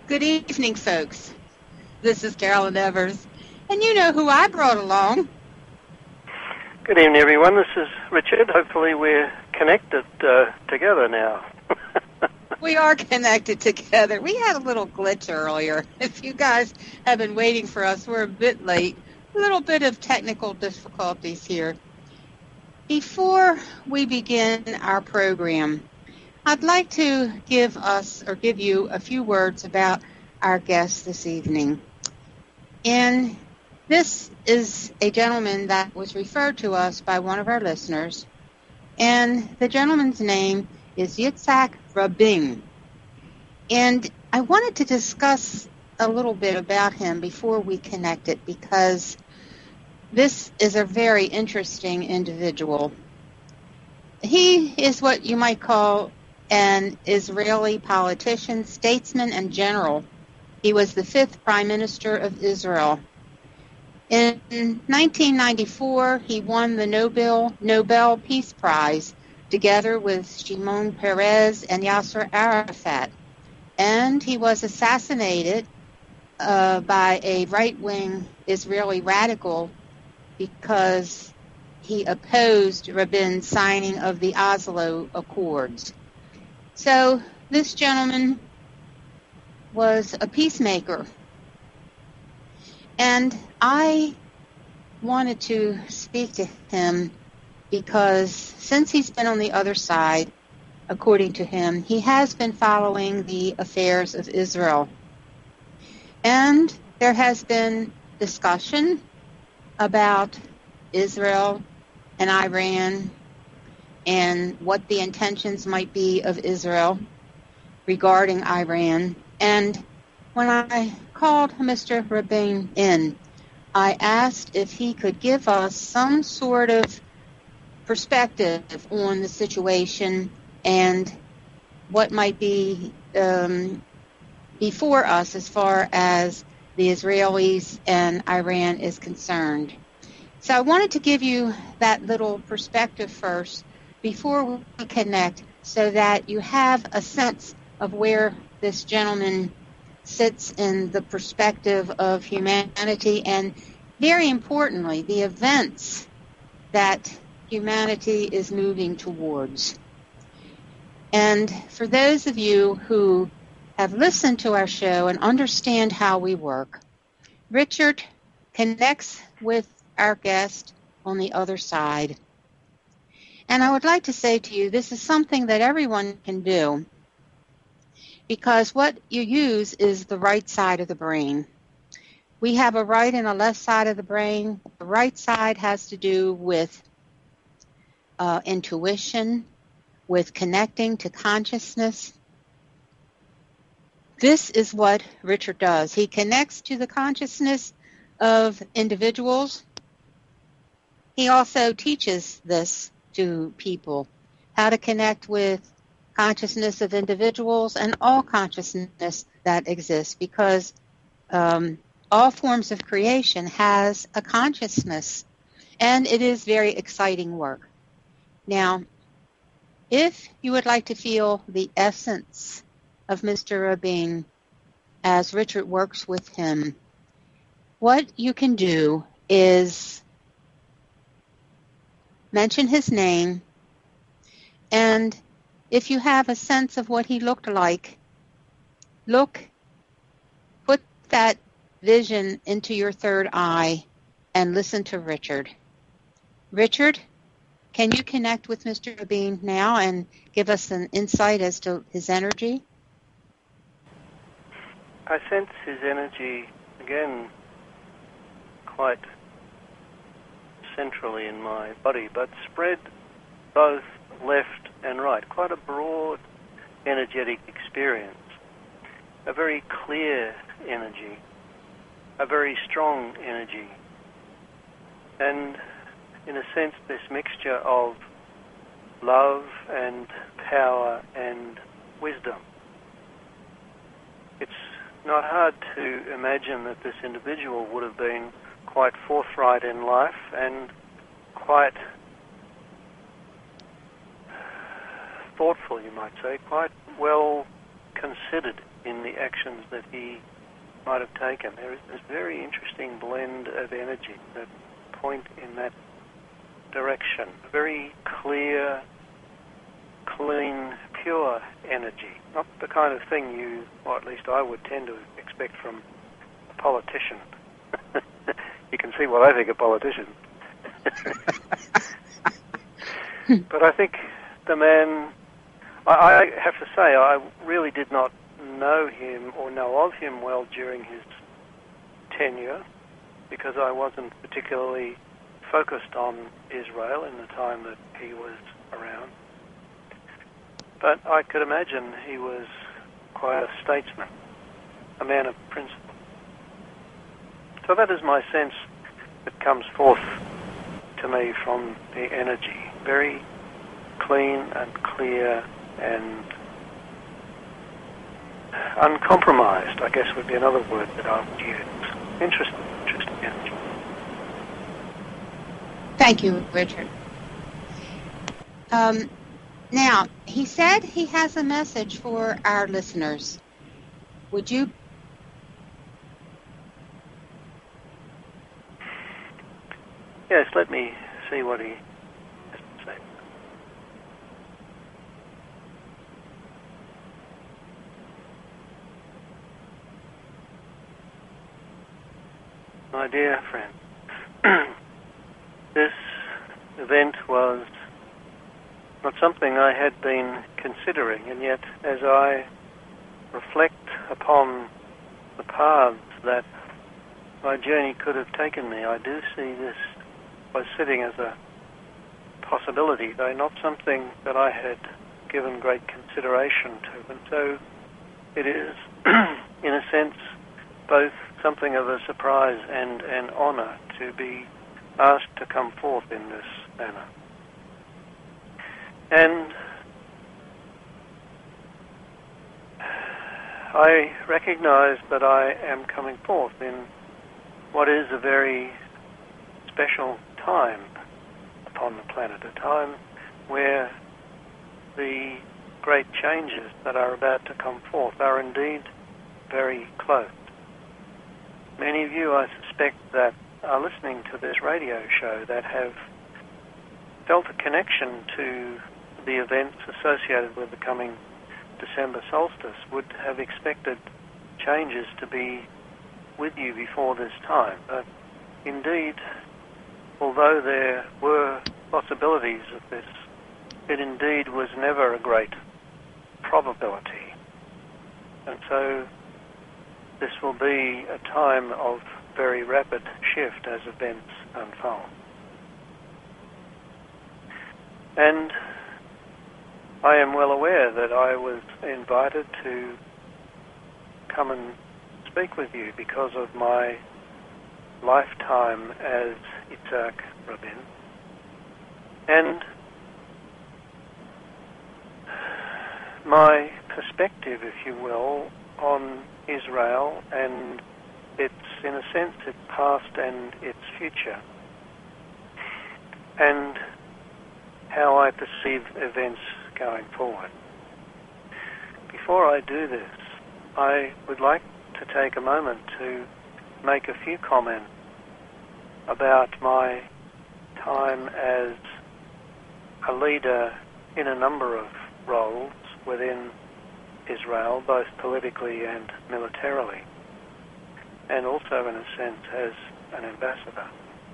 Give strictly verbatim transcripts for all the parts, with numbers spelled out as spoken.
Good evening, folks. This is Carolyn Evers, and you know who I brought along. Good evening, everyone. This is Richard. Hopefully we're connected uh, together now. We are connected together. We had a little glitch earlier. If you guys have been waiting for us, we're a bit late. A little bit of technical difficulties here. Before we begin our program, I'd like to give us or give you a few words about our guest this evening. And this is a gentleman that was referred to us by one of our listeners, and the gentleman's name is Yitzhak Rabin. And I wanted to discuss a little bit about him before we connected, because this is a very interesting individual. He is what you might call an Israeli politician, statesman, and general. He was the fifth prime minister of Israel. In nineteen ninety-four, he won the Nobel Nobel Peace Prize together with Shimon Peres and Yasser Arafat. And he was assassinated uh, by a right-wing Israeli radical because he opposed Rabin's signing of the Oslo Accords. So this gentleman was a peacemaker. And I wanted to speak to him because since he's been on the other side, according to him, he has been following the affairs of Israel. And there has been discussion about Israel and Iran and what the intentions might be of Israel regarding Iran. And when I called Mister Rabin in, I asked if he could give us some sort of perspective on the situation and what might be um, before us as far as the Israelis and Iran is concerned. So I wanted to give you that little perspective first before we connect, so that you have a sense of where this gentleman sits in the perspective of humanity and, very importantly, the events that humanity is moving towards. And for those of you who have listened to our show and understand how we work, Richard connects with our guest on the other side. And I would like to say to you, this is something that everyone can do, because what you use is the right side of the brain. We have a right and a left side of the brain. The right side has to do with uh, intuition, with connecting to consciousness. This is what Richard does. He connects to the consciousness of individuals. He also teaches this to people, how to connect with consciousness of individuals and all consciousness that exists, because um, all forms of creation has a consciousness, and it is very exciting work. Now, if you would like to feel the essence of Mister Rabin as Richard works with him, what you can do is mention his name, and if you have a sense of what he looked like, look, put that vision into your third eye and listen to Richard. Richard, can you connect with Mister Rabin now and give us an insight as to his energy? I sense his energy, again, quite centrally in my body, but spread both left and right. Quite a broad, energetic experience. A very clear energy. A very strong energy. And in a sense, this mixture of love and power and wisdom. It's not hard to imagine that this individual would have been quite forthright in life and quite thoughtful, you might say, quite well considered in the actions that he might have taken. There is this very interesting blend of energy that point in that direction. Very clear, clean, pure energy. Not the kind of thing you, or at least I would tend to expect from a politician. You can see what I think of politicians. But I think the man, I, I have to say, I really did not know him or know of him well during his tenure, because I wasn't particularly focused on Israel in the time that he was around. But I could imagine he was quite a statesman, a man of principle. So that is my sense that comes forth to me from the energy. Very clean and clear and uncompromised, I guess would be another word that I would use. Interesting, interesting energy. Thank you, Richard. Um, now, he said he has a message for our listeners. Would you? Yes, let me see what he has to say. My dear friend, this event was not something I had been considering, and yet as I reflect upon the paths that my journey could have taken me, I do see this was sitting as a possibility, though not something that I had given great consideration to. And so it is, in a sense, both something of a surprise and an honour to be asked to come forth in this manner. And I recognise that I am coming forth in what is a very special time upon the planet, a time where the great changes that are about to come forth are indeed very close. Many of you, I suspect, that are listening to this radio show that have felt a connection to the events associated with the coming December solstice would have expected changes to be with you before this time. But indeed, although there were possibilities of this, it indeed was never a great probability. And so this will be a time of very rapid shift as events unfold. And I am well aware that I was invited to come and speak with you because of my lifetime as Yitzhak Rabin. And my perspective, if you will, on Israel and its, in a sense, its past and its future, and how I perceive events going forward. Before I do this, I would like to take a moment to make a few comments about my time as a leader in a number of roles within Israel, both politically and militarily, and also in a sense as an ambassador.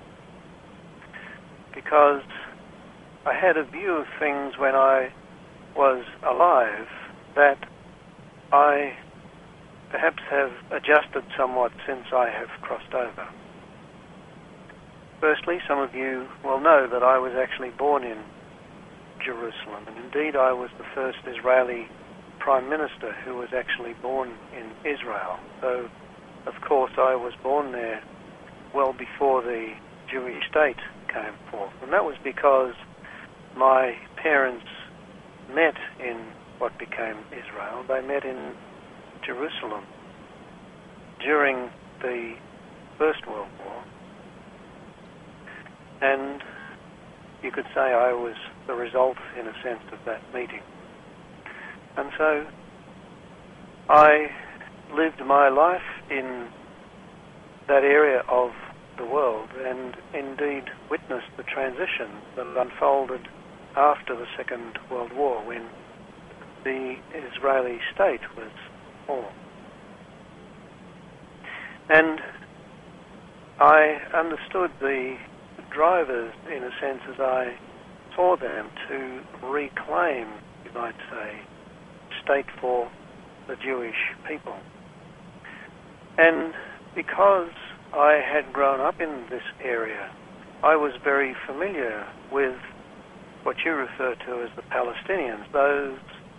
Because I had a view of things when I was alive that I perhaps have adjusted somewhat since I have crossed over. Firstly, some of you will know that I was actually born in Jerusalem, and indeed I was the first Israeli Prime Minister who was actually born in Israel. So, of course, I was born there well before the Jewish state came forth. And that was because my parents met in what became Israel. They met in Jerusalem during the First World War. And you could say I was the result, in a sense, of that meeting. And so I lived my life in that area of the world and indeed witnessed the transition that unfolded after the Second World War when the Israeli state was formed. And I understood the drivers, in a sense, as I saw them, to reclaim, you might say, state for the Jewish people. And because I had grown up in this area, I was very familiar with what you refer to as the Palestinians, those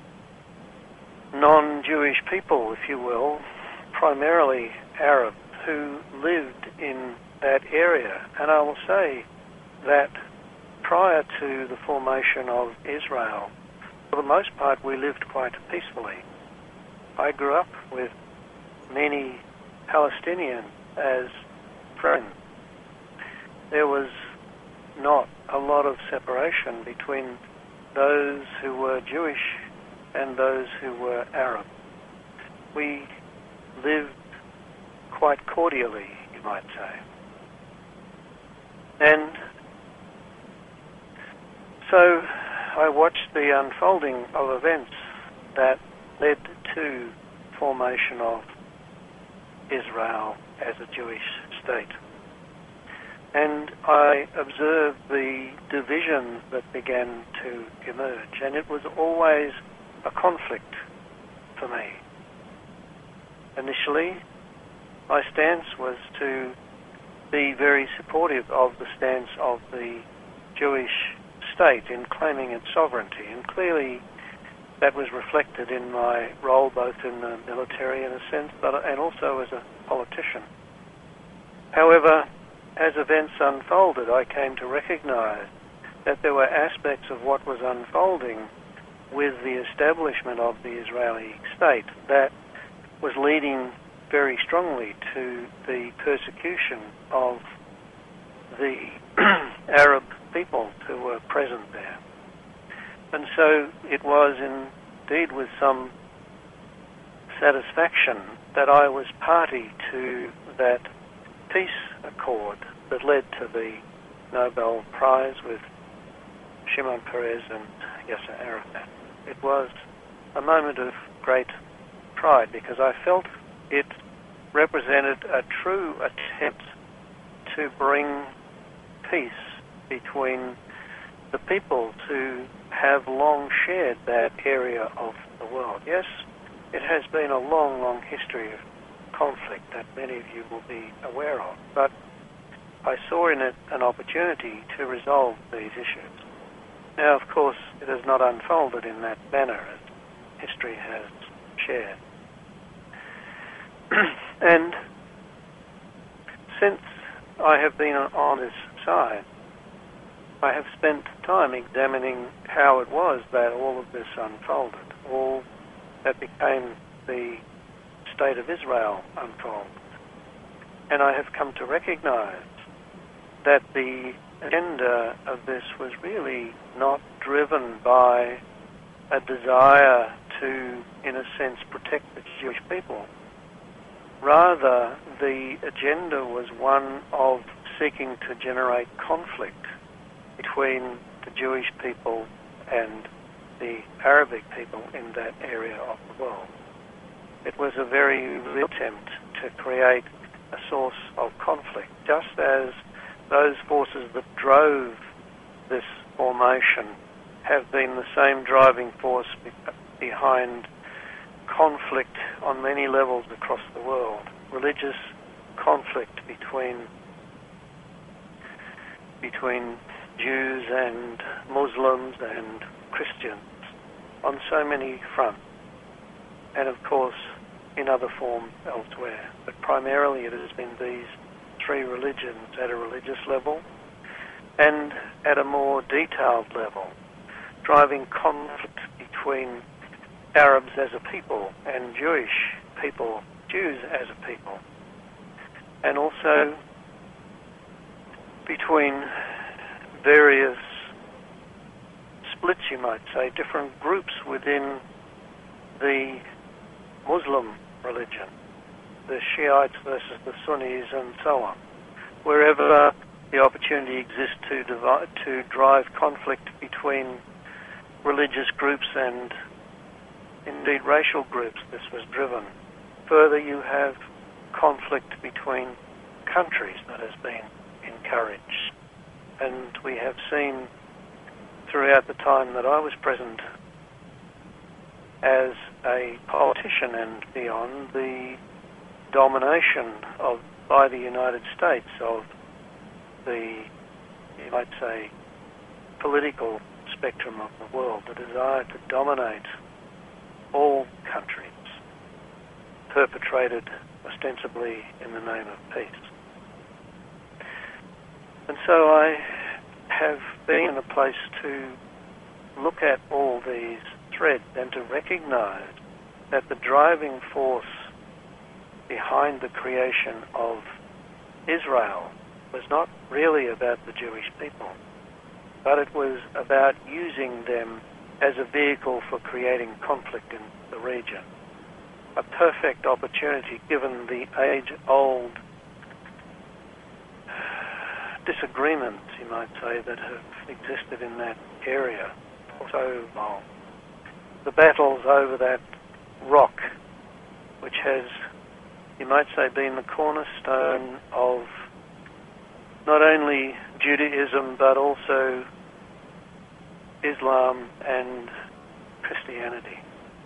non-Jewish people, if you will, primarily Arabs, who lived in that area. And I will say that prior to the formation of Israel, for the most part, we lived quite peacefully. I grew up with many Palestinians as friends. There was not a lot of separation between those who were Jewish and those who were Arab. We lived quite cordially, you might say. And so I watched the unfolding of events that led to formation of Israel as a Jewish state. And I observed the divisions that began to emerge, and it was always a conflict for me. Initially, my stance was to be very supportive of the stance of the Jewish state in claiming its sovereignty, and clearly that was reflected in my role both in the military in a sense, but and also as a politician. However, as events unfolded, I came to recognize that there were aspects of what was unfolding with the establishment of the Israeli state that was leading very strongly to the persecution of the Arab peoples who were present there. And so it was indeed with some satisfaction that I was party to that peace accord that led to the Nobel Prize with Shimon Peres and Yasser Arafat. It was a moment of great pride because I felt it represented a true attempt to bring peace between the peoples who have long shared that area of the world. Yes, it has been a long, long history of conflict that many of you will be aware of, but I saw in it an opportunity to resolve these issues. Now, of course, it has not unfolded in that manner as history has shared. And since I have been on this side, I have spent time examining how it was that all of this unfolded, all that became the state of Israel unfolded. And I have come to recognize that the agenda of this was really not driven by a desire to, in a sense, protect the Jewish people. Rather, the agenda was one of seeking to generate conflict between the Jewish people and the Arabic people in that area of the world. It was a very real attempt to create a source of conflict, just as those forces that drove this formation have been the same driving force be- behind conflict on many levels across the world. Religious conflict between between Jews and Muslims and Christians on so many fronts, and of course in other forms elsewhere. But primarily it has been these three religions at a religious level and at a more detailed level, driving conflict between Arabs as a people and Jewish people, Jews as a people, and also between various splits, you might say, different groups within the Muslim religion, the Shiites versus the Sunnis, and so on. Wherever the opportunity exists to, divide, to drive conflict between religious groups and indeed racial groups, this was driven. Further, you have conflict between countries that has been encouraged. And we have seen throughout the time that I was present as a politician and beyond, the domination of by the United States of the, you might say, political spectrum of the world, the desire to dominate all countries, perpetrated ostensibly in the name of peace. And so I have been in a place to look at all these threads and to recognize that the driving force behind the creation of Israel was not really about the Jewish people, but it was about using them as a vehicle for creating conflict in the region. A perfect opportunity given the age-old disagreements, you might say, that have existed in that area for so long. The battles over that rock, which has, you might say, been the cornerstone of not only Judaism but also Islam and Christianity.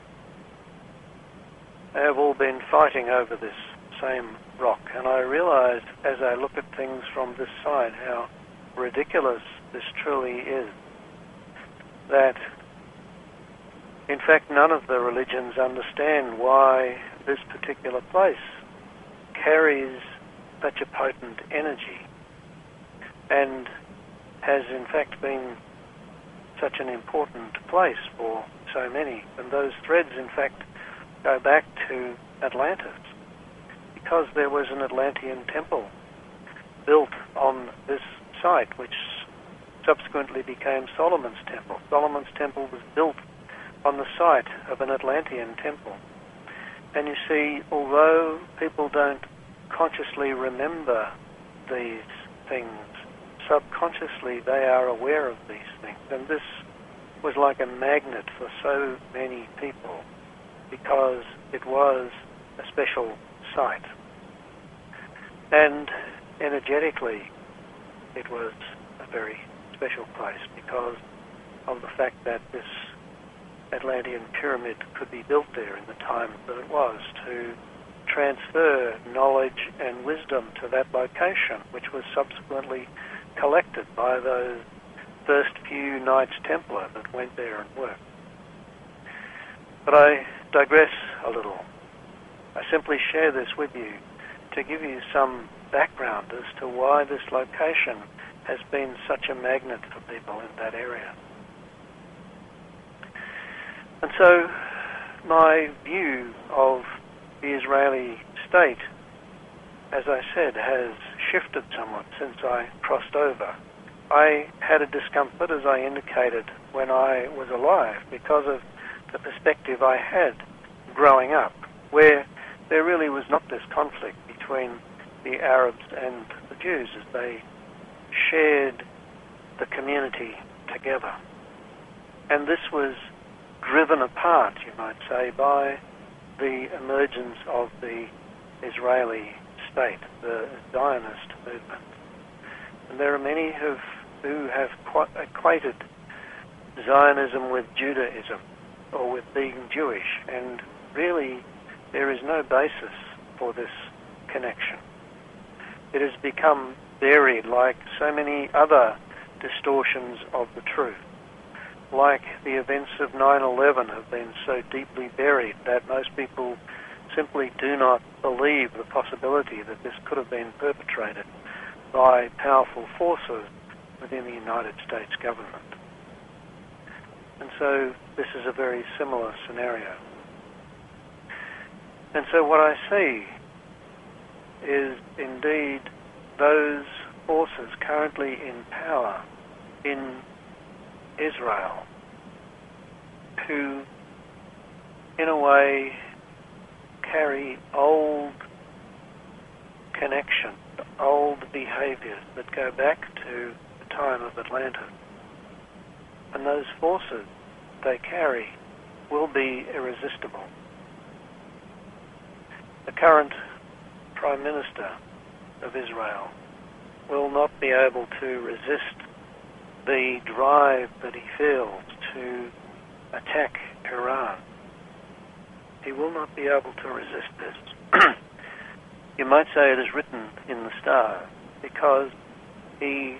They have all been fighting over this same rock, and I realize as I look at things from this side how ridiculous this truly is. That in fact none of the religions understand why this particular place carries such a potent energy and has in fact been such an important place for so many. And those threads in fact go back to Atlantis, because there was an Atlantean temple built on this site, which subsequently became Solomon's temple. Solomon's temple was built on the site of an Atlantean temple. And you see, although people don't consciously remember these things, subconsciously they are aware of these things. And this was like a magnet for so many people because it was a special site. And energetically, it was a very special place because of the fact that this Atlantean pyramid could be built there in the time that it was, to transfer knowledge and wisdom to that location, which was subsequently collected by those first few Knights Templar that went there and worked. But I digress a little. I simply share this with you to give you some background as to why this location has been such a magnet for people in that area. And so my view of the Israeli state, as I said, has shifted somewhat since I crossed over. I had a discomfort, as I indicated, when I was alive because of the perspective I had growing up, where there really was not this conflict between the Arabs and the Jews as they shared the community together. And this was driven apart, you might say, by the emergence of the Israeli state, the Zionist movement. And there are many who've, who have quite equated Zionism with Judaism or with being Jewish, and really there is no basis for this connection. It has become buried like so many other distortions of the truth. Like the events of nine eleven have been so deeply buried that most people simply do not believe the possibility that this could have been perpetrated by powerful forces within the United States government. And so this is a very similar scenario. And so what I see is indeed those forces currently in power in Israel who, in a way, carry old connection, old behaviours that go back to the time of Atlantis. And those forces they carry will be irresistible. The current Prime Minister of Israel will not be able to resist the drive that he feels to attack Iran. He will not be able to resist this. You might say it is written in the stars, because he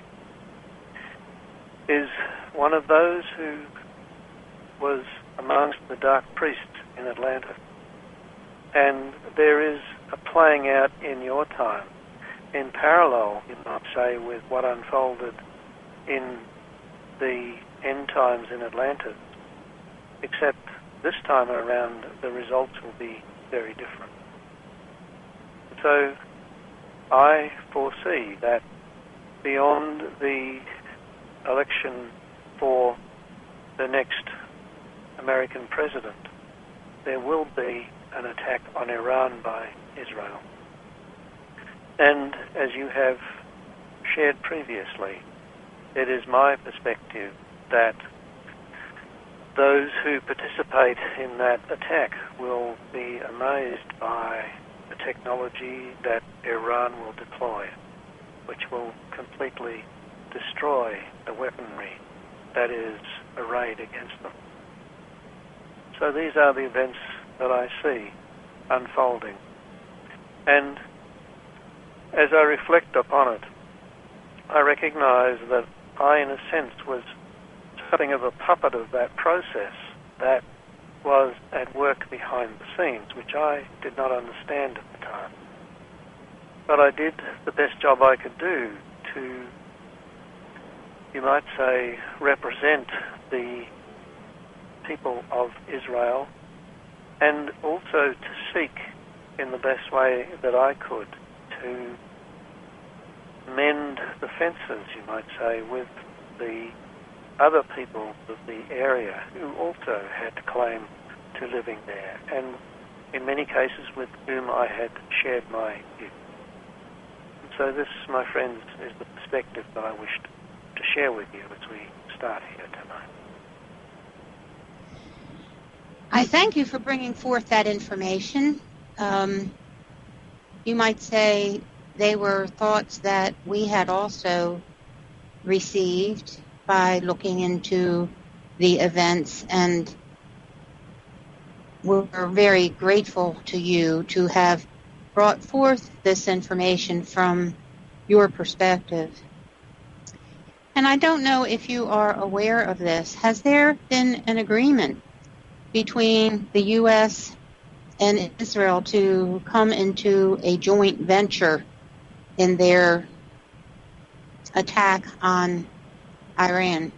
is one of those who was amongst the dark priests in Atlantis. And there is a playing out in your time, in parallel, you might say, with what unfolded in the end times in Atlantis, except this time around the results will be very different. So I foresee that beyond the election for the next American president, there will be an attack on Iran by Israel. And as you have shared previously, it is my perspective that those who participate in that attack will be amazed by the technology that Iran will deploy, which will completely destroy the weaponry that is arrayed against them. So these are the events that I see unfolding. And as I reflect upon it, I recognize that I, in a sense, was something of a puppet of that process that was at work behind the scenes, which I did not understand at the time. But I did the best job I could do to, you might say, represent the people of Israel, and also to seek in the best way that I could to mend the fences, you might say, with the other people of the area who also had claim to living there, and in many cases with whom I had shared my youth. And so this, my friends, is the perspective that I wished to share with you as we start here tonight. I thank you for bringing forth that information. Um, you might say they were thoughts that we had also received by looking into the events, and we're very grateful to you to have brought forth this information from your perspective. And I don't know if you are aware of this. Has there been an agreement between the U S and Israel to come into a joint venture in their attack on Iran?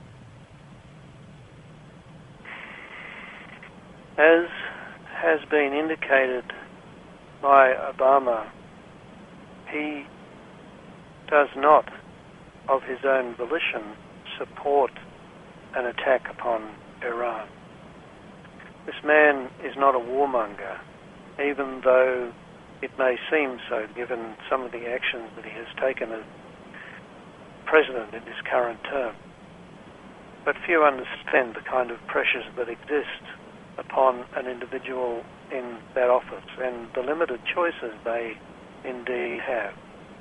As has been indicated by Obama, he does not, of his own volition, support an attack upon Iran. This man is not a warmonger, even though it may seem so, given some of the actions that he has taken as president in his current term. But few understand the kind of pressures that exist upon an individual in that office and the limited choices they indeed have.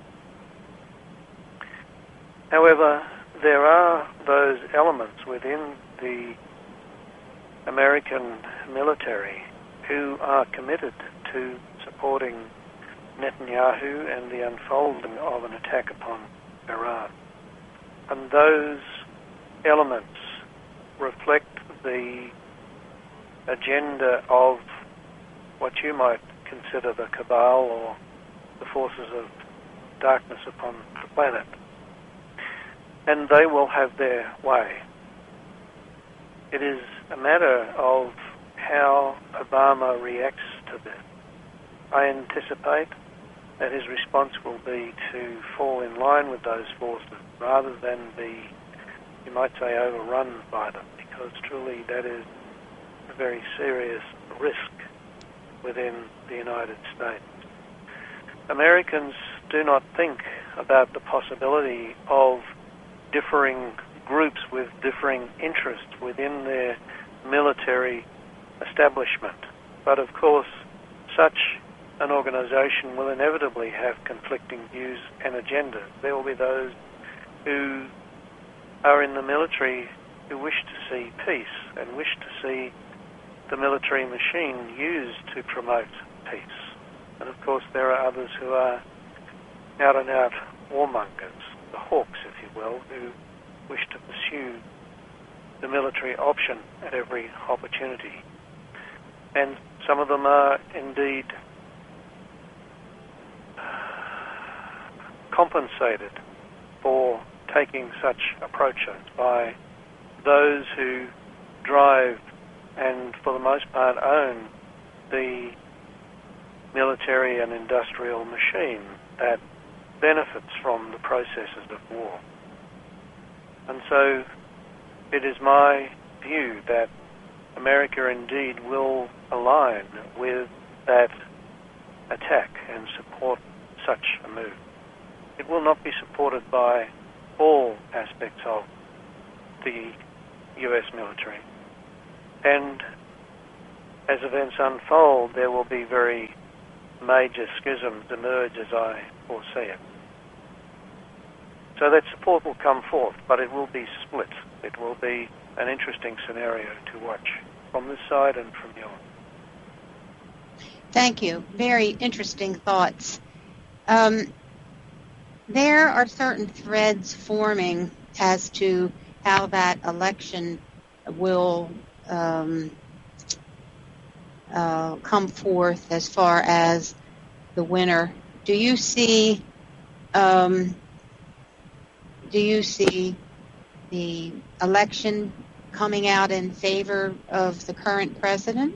However, there are those elements within the American military who are committed to supporting Netanyahu and the unfolding of an attack upon Iran. And those elements reflect the agenda of what you might consider the cabal or the forces of darkness upon the planet. And they will have their way. It is a matter of how Obama reacts to this. I anticipate that his response will be to fall in line with those forces rather than be, you might say, overrun by them, because truly that is a very serious risk within the United States. Americans do not think about the possibility of differing groups with differing interests within their military establishment. But of course, such an organization will inevitably have conflicting views and agendas. There will be those who are in the military who wish to see peace and wish to see the military machine used to promote peace. And of course, there are others who are out-and-out warmongers, the hawks, if you will, who wish to pursue the military option at every opportunity. And some of them are indeed compensated for taking such approaches by those who drive and, for the most part, own the military and industrial machine that benefits from the processes of war. And so it is my view that America indeed will align with that attack and support such a move. It will not be supported by all aspects of the U S military. And as events unfold, there will be very major schisms emerge as I foresee it. So that support will come forth, but it will be split. It will be an interesting scenario to watch from this side and from yours. Thank you. Very interesting thoughts. Um, there are certain threads forming as to how that election will um, uh, come forth as far as the winner. Do you see? Um, do you see the election coming out in favor of the current president?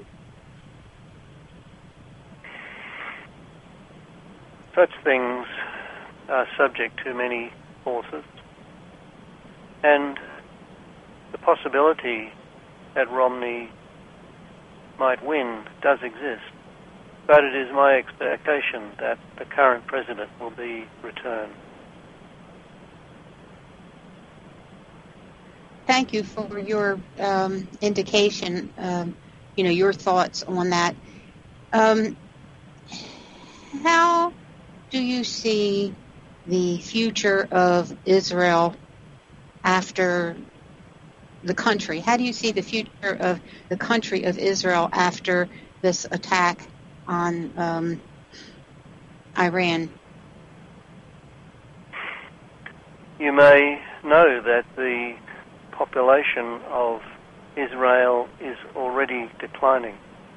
Such things are subject to many forces, and the possibility that Romney might win does exist, but it is my expectation that the current president will be returned. Thank you for your um, indication, um, you know, your thoughts on that. Um, how do you see the future of Israel after the country? How do you see the future of the country of Israel after this attack on um, Iran? You may know that the population of Israel is already declining.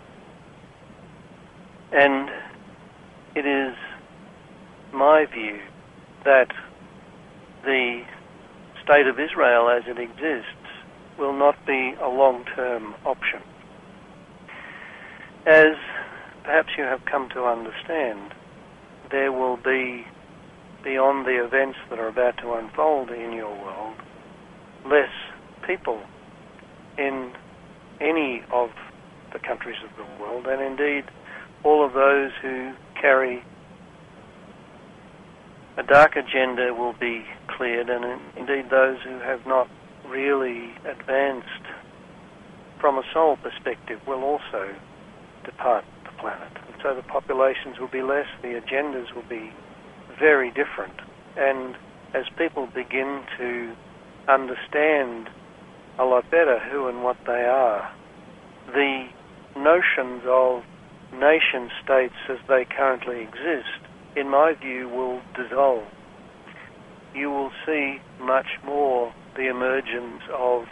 And it is my view that the state of Israel as it exists will not be a long-term option. As perhaps you have come to understand, there will be, beyond the events that are about to unfold in your world, less people in any of the countries of the world, and indeed all of those who carry a dark agenda will be cleared, and indeed those who have not really advanced from a soul perspective will also depart the planet. And so the populations will be less, the agendas will be very different, and as people begin to understand a lot better who and what they are, the notions of nation states as they currently exist, in my view, will dissolve. You will see much more the emergence of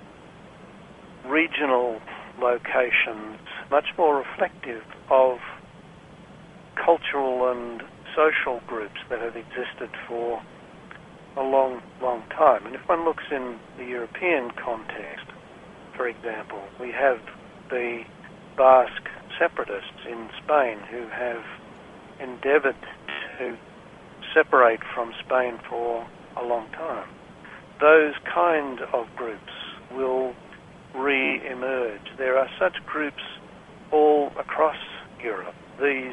regional locations, much more reflective of cultural and social groups that have existed for a long, long time. And if one looks in the European context, for example, we have the Basque separatists in Spain who have endeavored to separate from Spain for a long time. Those kind of groups will re-emerge. There are such groups all across Europe. These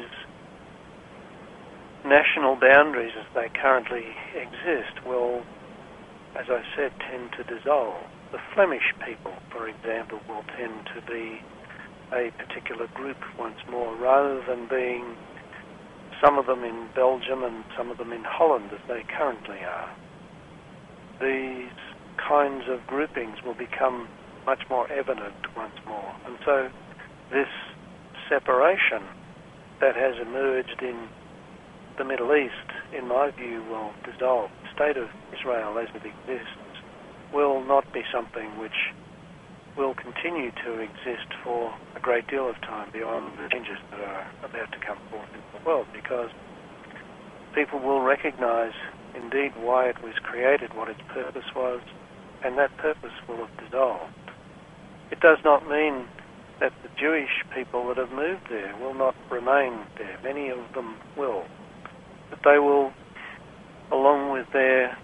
national boundaries as they currently exist will, as I said, tend to dissolve. The Flemish people, for example, will tend to be a particular group once more, rather than being some of them in Belgium and some of them in Holland as they currently are. These kinds of groupings will become much more evident once more. And so this separation that has emerged in the Middle East, in my view, will dissolve. The state of Israel as it exists will not be something which will continue to exist for a great deal of time beyond the changes that are about to come forth in the world, because people will recognize indeed why it was created, what its purpose was, and that purpose will have dissolved. It does not mean that the Jewish people that have moved there will not remain there. Many of them will. But they will, along with their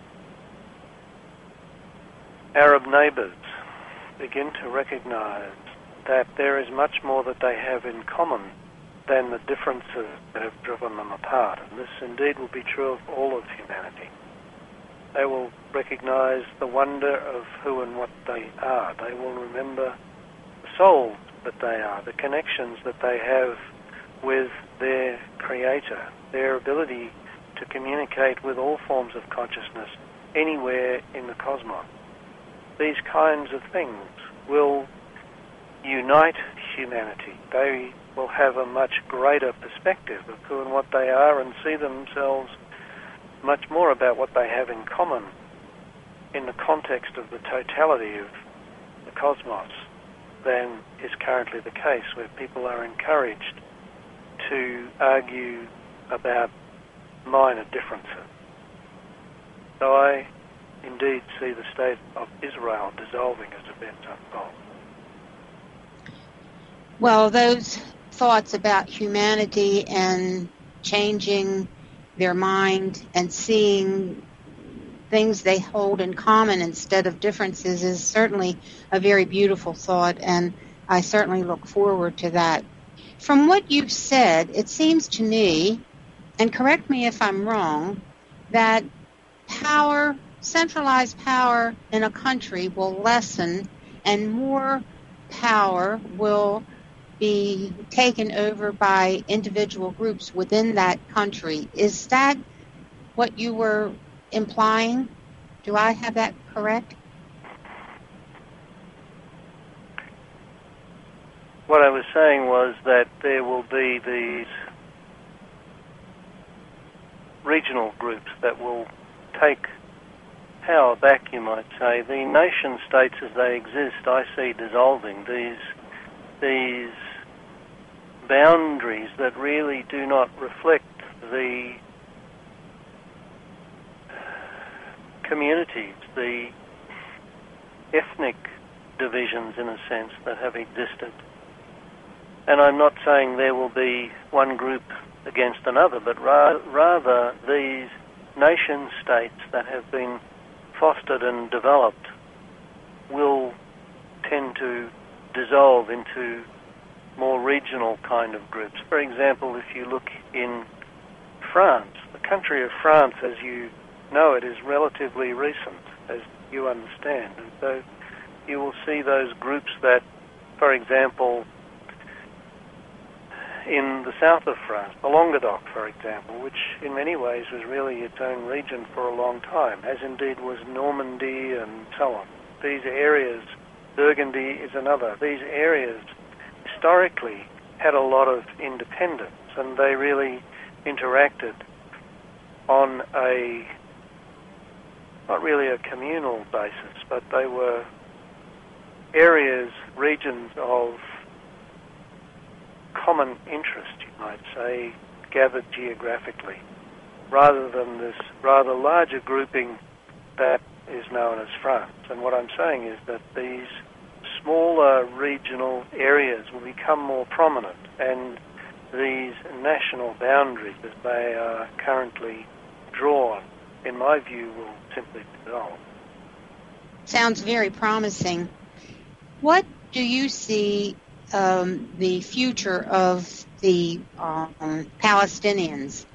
Arab neighbours, begin to recognize that there is much more that they have in common than the differences that have driven them apart. And this indeed will be true of all of humanity. They will recognize the wonder of who and what they are. They will remember the souls that they are, the connections that they have with their Creator, their ability to communicate with all forms of consciousness anywhere in the cosmos. These kinds of things will unite humanity. They will have a much greater perspective of who and what they are and see themselves much more about what they have in common in the context of the totality of the cosmos than is currently the case, where people are encouraged to argue about minor differences. So I indeed see the state of Israel dissolving as events unfold. Well, those thoughts about humanity and changing their mind and seeing things they hold in common instead of differences is certainly a very beautiful thought, and I certainly look forward to that. From what you've said, it seems to me, and correct me if I'm wrong, that power, centralized power in a country will lessen and more power will be taken over by individual groups within that country. Is that what you were implying? Do I have that correct? What I was saying was that there will be these regional groups that will take power back, you might say. The nation states as they exist, I see dissolving. These these boundaries that really do not reflect the communities, the ethnic divisions, in a sense, that have existed. And I'm not saying there will be one group against another, but ra- rather these nation states that have been fostered and developed will tend to dissolve into more regional kind of groups. For example, if you look in France, the country of France, as you know, it is relatively recent, as you understand. And so you will see those groups that, for example, in the south of France, the Languedoc, for example, which in many ways was really its own region for a long time, as indeed was Normandy and so on. These areas, Burgundy is another, these areas historically had a lot of independence, and they really interacted on a, not really a communal basis, but they were areas, regions of common interest, you might say, gathered geographically, rather than this rather larger grouping that is known as France. And what I'm saying is that these smaller regional areas will become more prominent, and these national boundaries, as they are currently drawn, in my view, will simply dissolve. Sounds very promising. What do you see um, the future of the um, Palestinians?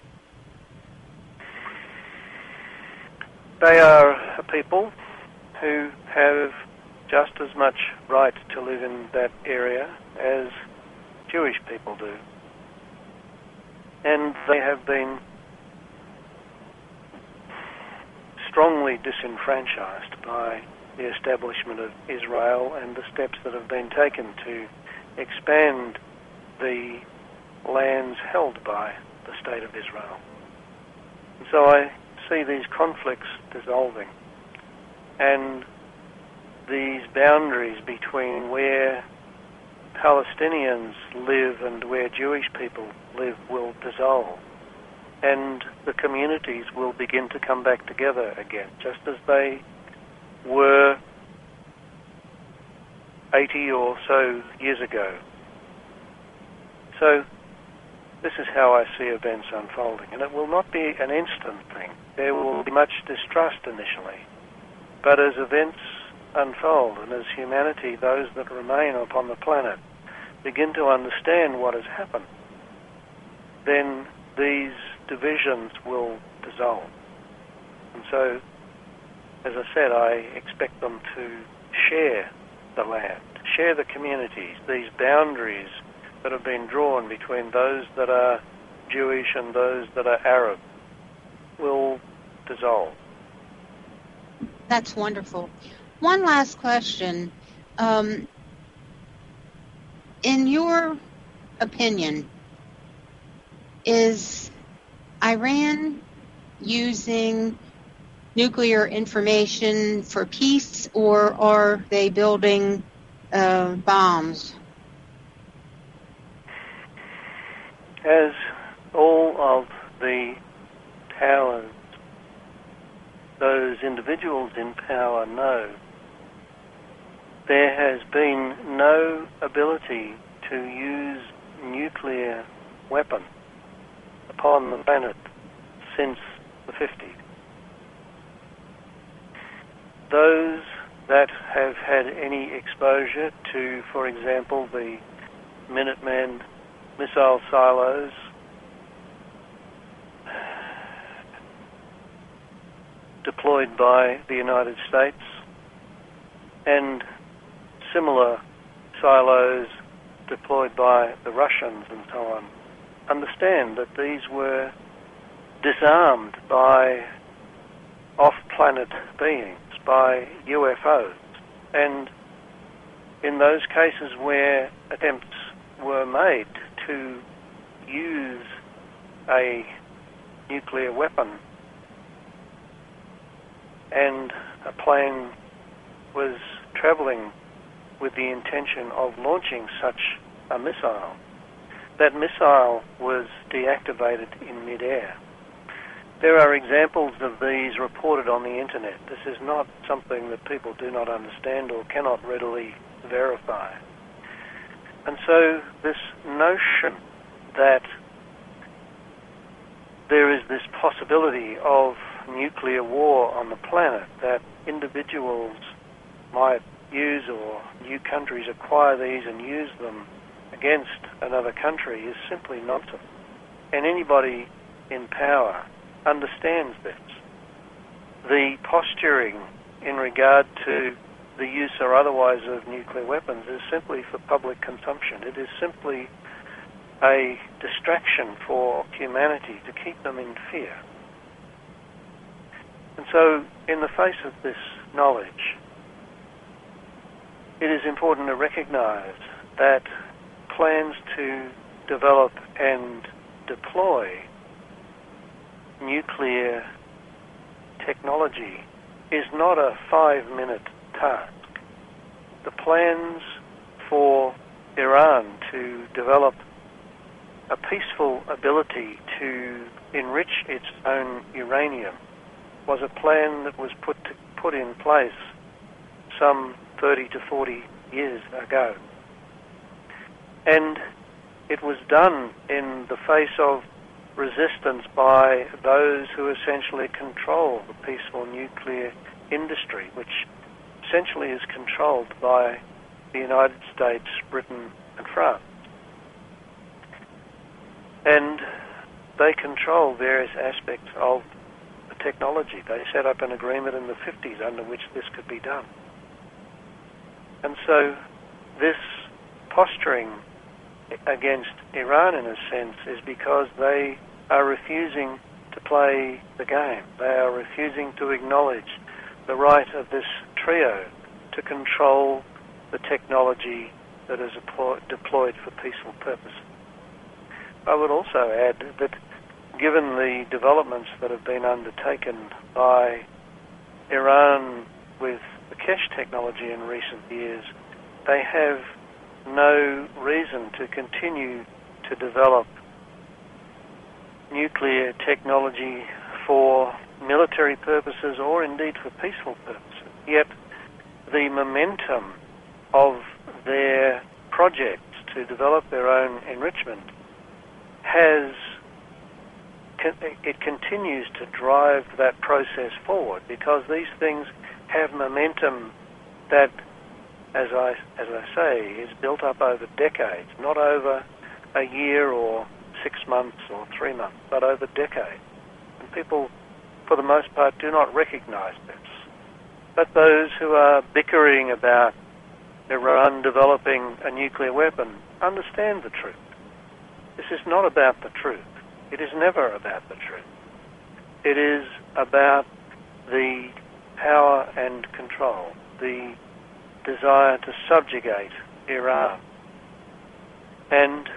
They are a people who have just as much right to live in that area as Jewish people do. And they have been strongly disenfranchised by the establishment of Israel and the steps that have been taken to expand the lands held by the State of Israel. And so I see these conflicts dissolving, and these boundaries between where Palestinians live and where Jewish people live will dissolve, and the communities will begin to come back together again, just as they were eighty or so years ago. So this is how I see events unfolding, and it will not be an instant thing. There will be much distrust initially, but as events unfold and as humanity, those that remain upon the planet, begin to understand what has happened, then these divisions will dissolve. And so, as I said, I expect them to share the land, share the communities, these boundaries that have been drawn between those that are Jewish and those that are Arab will dissolve. That's wonderful. One last question. Um, in your opinion, is Iran using nuclear information for peace, or are they building uh, bombs? As all of the powers, those individuals in power know, there has been no ability to use nuclear weapons upon the planet since the fifties. Those that have had any exposure to, for example, the Minuteman missile silos, deployed by the United States, and similar silos deployed by the Russians and so on, understand that these were disarmed by off-planet beings, by U F Os. And in those cases where attempts were made to use a nuclear weapon and a plane was travelling with the intention of launching such a missile, that missile was deactivated in mid-air. There are examples of these reported on the internet. This is not something that people do not understand or cannot readily verify. And so this notion that there is this possibility of nuclear war on the planet, that individuals might use or new countries acquire these and use them against another country, is simply nonsense. And anybody in power understands this. The posturing in regard to the use or otherwise of nuclear weapons is simply for public consumption. It is simply a distraction for humanity to keep them in fear. And so, in the face of this knowledge, it is important to recognize that plans to develop and deploy nuclear technology is not a five-minute task. The plans for Iran to develop a peaceful ability to enrich its own uranium was a plan that was put to, put in place some thirty to forty years ago. And it was done in the face of resistance by those who essentially control the peaceful nuclear industry, which essentially is controlled by the United States, Britain, and France. And they control various aspects of the technology. They set up an agreement in the fifties under which this could be done. And so this posturing against Iran, in a sense, is because they are refusing to play the game. They are refusing to acknowledge the right of this trio to control the technology that is deployed for peaceful purposes. I would also add that given the developments that have been undertaken by Iran with the Kesh technology in recent years, they have no reason to continue to develop nuclear technology for military purposes or indeed for peaceful purposes. Yet the momentum of their projects to develop their own enrichment has, it continues to drive that process forward because these things have momentum that, as I, as I say, is built up over decades, not over a year or six months or three months, but over decades. And people, for the most part, do not recognize this. But those who are bickering about Iran developing a nuclear weapon understand the truth. This is not about the truth. It is never about the truth. It is about the power and control, the desire to subjugate Iran. And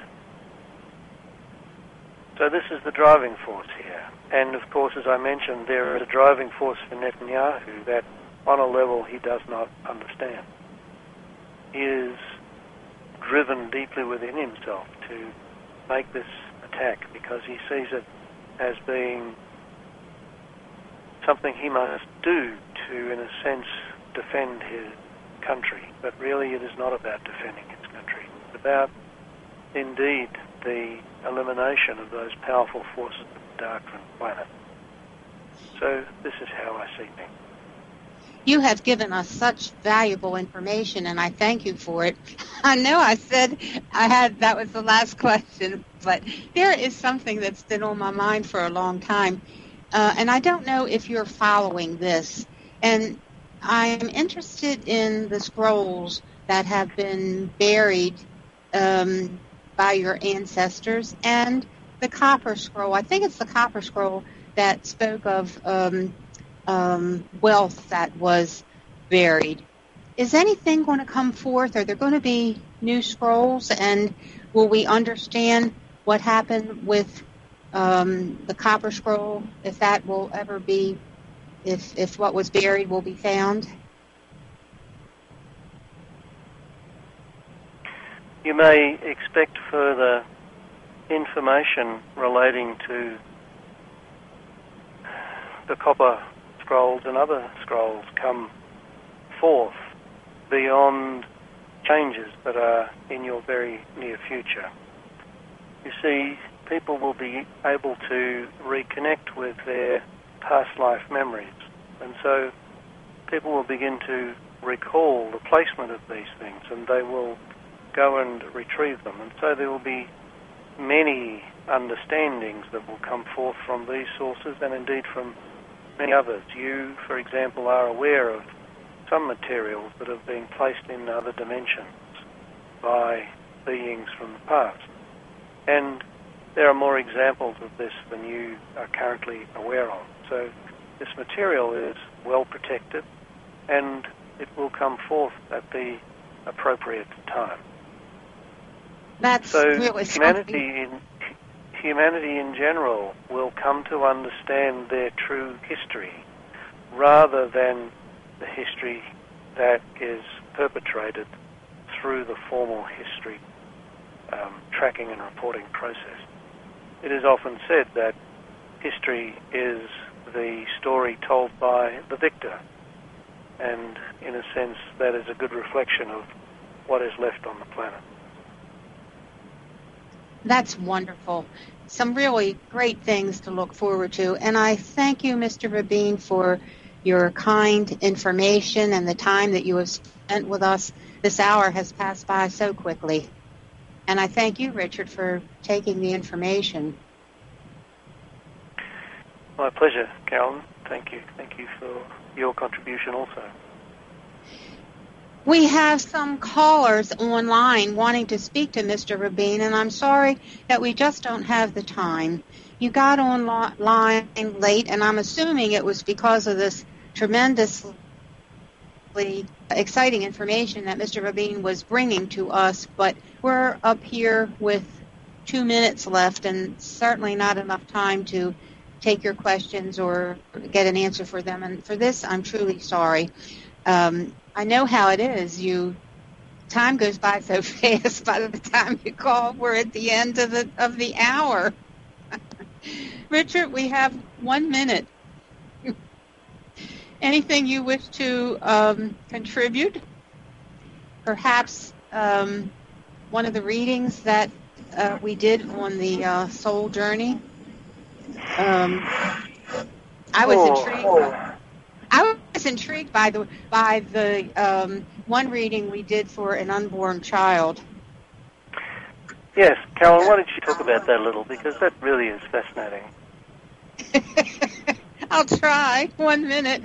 so this is the driving force here. And of course, as I mentioned, there is a driving force for Netanyahu that on a level he does not understand. He is driven deeply within himself to make this attack because he sees it as being something he must do to, in a sense, defend his country. But really it is not about defending his country. It's about, indeed, the elimination of those powerful forces of the darkened planet. So this is how I see things. You have given us such valuable information, and I thank you for it. I know I said I had that was the last question, but there is something that's been on my mind for a long time, uh, and I don't know if you're following this. And I'm interested in the scrolls that have been buried um, by your ancestors and the copper scroll. I think it's the copper scroll that spoke of um, um, wealth that was buried. Is anything going to come forth? Are there going to be new scrolls? And will we understand what happened with um, the copper scroll, if that will ever be, if, if what was buried will be found? You may expect further information relating to the copper scrolls and other scrolls come forth beyond changes that are in your very near future. You see, people will be able to reconnect with their past life memories, and so people will begin to recall the placement of these things, and they will go and retrieve them. And so there will be many understandings that will come forth from these sources and indeed from many others. You, for example, are aware of some materials that have been placed in other dimensions by beings from the past. And there are more examples of this than you are currently aware of. So this material is well protected and it will come forth at the appropriate time. That's so really humanity something. in humanity in general will come to understand their true history rather than the history that is perpetrated through the formal history um, tracking and reporting process. It is often said that history is the story told by the victor, and in a sense that is a good reflection of what is left on the planet. That's wonderful. Some really great things to look forward to. And I thank you, Mister Rabin, for your kind information and the time that you have spent with us. This hour has passed by so quickly. And I thank you, Richard, for taking the information. My pleasure, Carolyn. Thank you. Thank you for your contribution also. We have some callers online wanting to speak to Mister Rabin, and I'm sorry that we just don't have the time. You got online late, and I'm assuming it was because of this tremendously exciting information that Mister Rabin was bringing to us, but we're up here with two minutes left and certainly not enough time to take your questions or get an answer for them. And for this, I'm truly sorry. Um, I know how it is. You time goes by so fast. By the time you call, we're at the end of the of the hour. Richard, we have one minute. Anything you wish to um, contribute? Perhaps um, one of the readings that uh, we did on the uh, soul journey. Um, I was oh, intrigued. Oh. I was intrigued by the by the um, one reading we did for an unborn child. Yes, Carolyn, why don't you talk about that a little, because that really is fascinating. I'll try. One minute.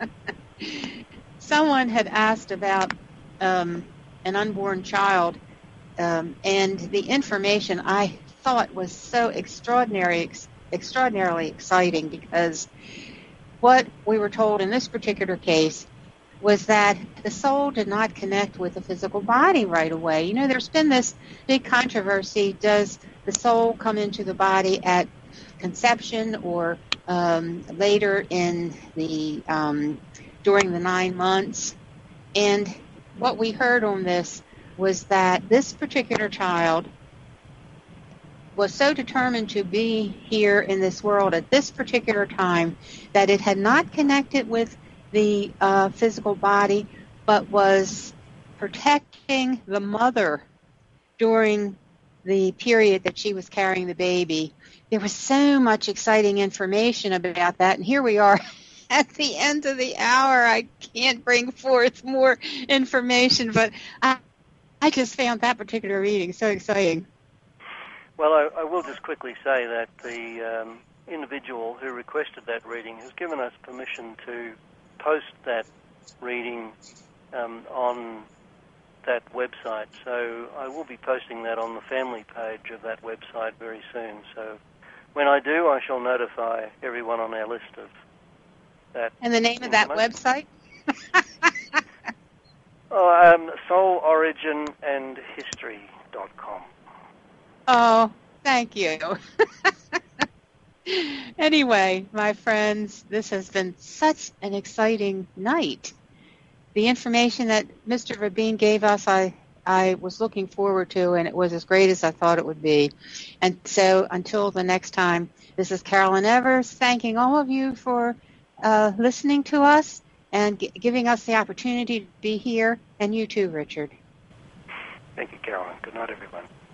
Someone had asked about um, an unborn child, um, and the information I thought was so extraordinary, ex- extraordinarily exciting, because what we were told in this particular case was that the soul did not connect with the physical body right away. You know, there's been this big controversy. Does the soul come into the body at conception or um, later in the um, during the nine months? And what we heard on this was that this particular child was so determined to be here in this world at this particular time that it had not connected with the uh, physical body, but was protecting the mother during the period that she was carrying the baby. There was so much exciting information about that, and here we are at the end of the hour. I can't bring forth more information, but I, I just found that particular reading so exciting. Well, I, I will just quickly say that the um, individual who requested that reading has given us permission to post that reading um, on that website. So I will be posting that on the family page of that website very soon. So when I do, I shall notify everyone on our list of that. And the name of that website? oh, um, soul origin and history dot com. Oh, thank you. Anyway, my friends, this has been such an exciting night. The information that Mister Rabin gave us, I, I was looking forward to, and it was as great as I thought it would be. And so until the next time, this is Carolyn Evers thanking all of you for uh, listening to us and g- giving us the opportunity to be here, and you too, Richard. Thank you, Carolyn. Good night, everyone.